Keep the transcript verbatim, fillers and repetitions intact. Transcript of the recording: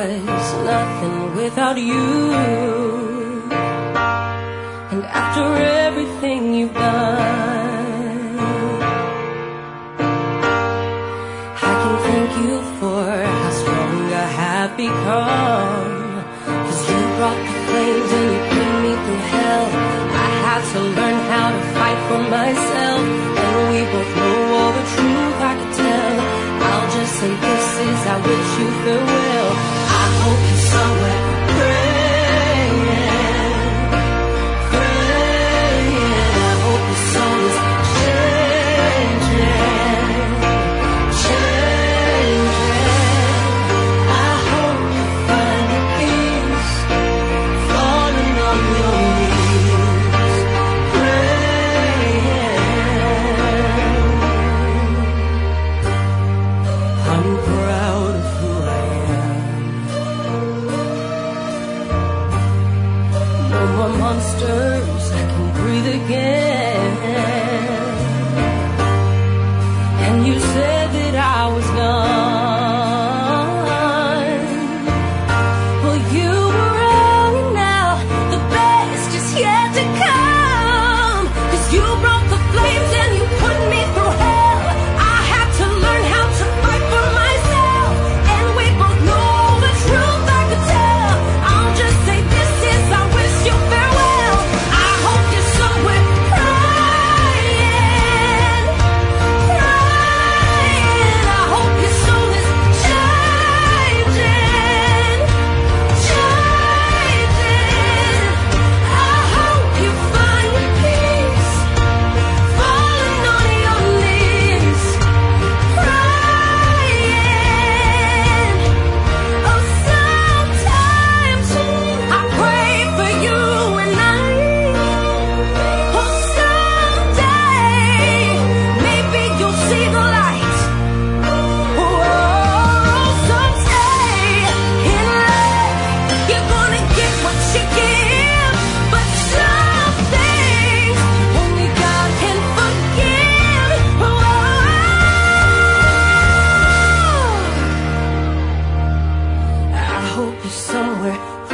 was nothing without you. And after everything you've done, I can thank you for how strong I have become. 'Cause you brought the flames and you put me through hell. I had to learn how to fight for myself, and we both know all the truth I could tell. I'll just say this is I wish you farewell. I hope you're somewhere praying, praying. I hope your soul is changing, changing. I hope you find your peace, falling on your knees, praying. I'm proud of who I am. No more monsters, I can breathe again. And you said that I was gone. Well, you were wrong, and now the best is yet to come. 'Cause you brought the flames and you put me through hell. I had to learn how to fight for myself, and we both know the truth I could tell. I'll just say this is I wish you farewell. I hope you're somewhere crying, crying. I hope your soul is changing, changing. I hope you find your peace, falling on your knees, crying. Oh, sometimes I pray for you and I. Oh, someday maybe you'll see the light. Oh, someday in life you're gonna get what you give. But some things only God can forgive. Oh, I hope you're somewhere